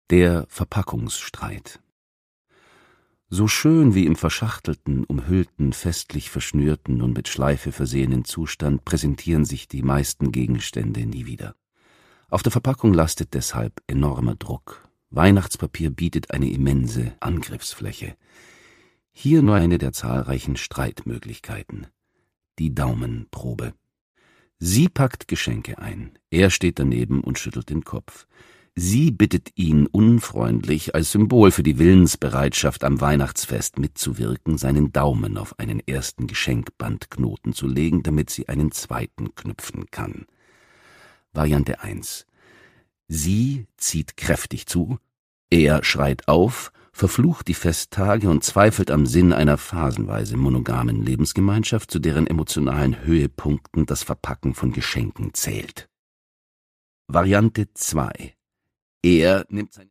Der Verpackungsstreit. So schön wie im verschachtelten, umhüllten, festlich verschnürten und mit Schleife versehenen Zustand präsentieren sich die meisten Gegenstände nie wieder. Auf der Verpackung lastet deshalb enormer Druck. Weihnachtspapier bietet eine immense Angriffsfläche. Hier nur eine der zahlreichen Streitmöglichkeiten. Die Daumenprobe. Sie packt Geschenke ein. Er steht daneben und schüttelt den Kopf. Sie bittet ihn unfreundlich, als Symbol für die Willensbereitschaft am Weihnachtsfest mitzuwirken, seinen Daumen auf einen ersten Geschenkbandknoten zu legen, damit sie einen zweiten knüpfen kann. Variante 1. Sie zieht kräftig zu, er schreit auf, verflucht die Festtage und zweifelt am Sinn einer phasenweise monogamen Lebensgemeinschaft, zu deren emotionalen Höhepunkten das Verpacken von Geschenken zählt. Variante 2. Er nimmt sein